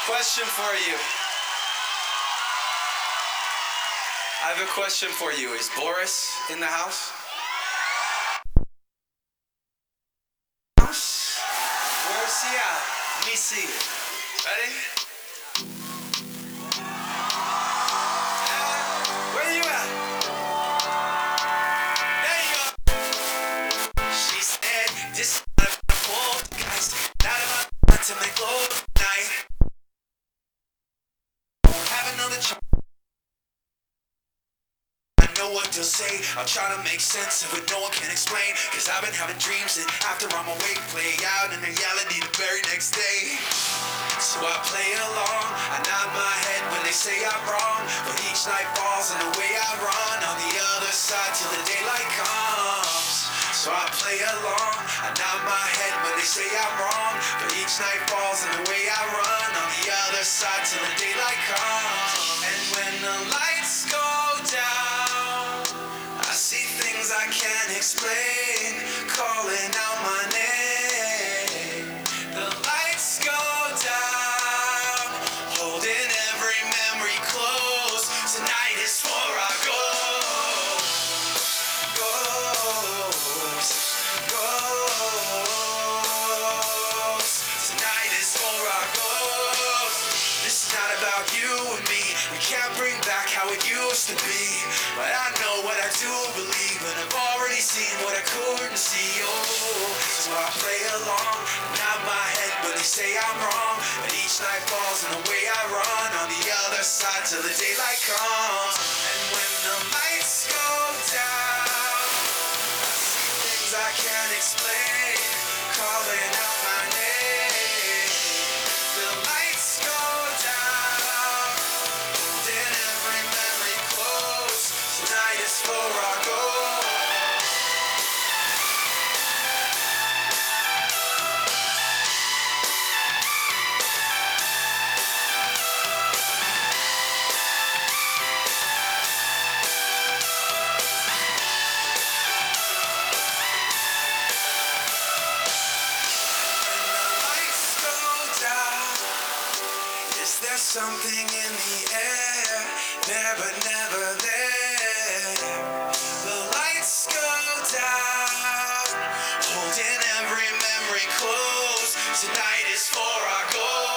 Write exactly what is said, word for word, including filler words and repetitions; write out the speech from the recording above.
question for you. I have a question for you. Is Boris in the house? Where's he at? Let me see. Ready? Where you at? There you go. She said, this is not about the cold guys, not about to make love tonight. Have another chance. Know what to say, I'll try to make sense of it, no one can explain. Cause I've been having dreams that after I'm awake play out in reality the very next day. So I play along, I nod my head when they say I'm wrong, but each night falls and the way I run on the other side till the daylight comes. So I play along, I nod my head when they say I'm wrong, but each night falls and the way I run on the other side till the daylight comes. And when the lights go down, I can't explain, calling out my name. The lights go down, holding every memory close. Tonight is for our ghosts, ghosts, ghosts. Tonight is for our ghosts. This is not about you and me. We can't bring back how it used to be, but I know what I do believe. And I've already seen what I couldn't see, oh. So I play along, nod my head when they say I'm wrong, but each night falls and the way I run on the other side till the daylight comes. And when the lights go down, I see things I can't explain, calling out my name. The lights go down, holding every memory close. Tonight is for our goal. There's something in the air, there but never there. The lights go down, holding every memory close. Tonight is for our goal.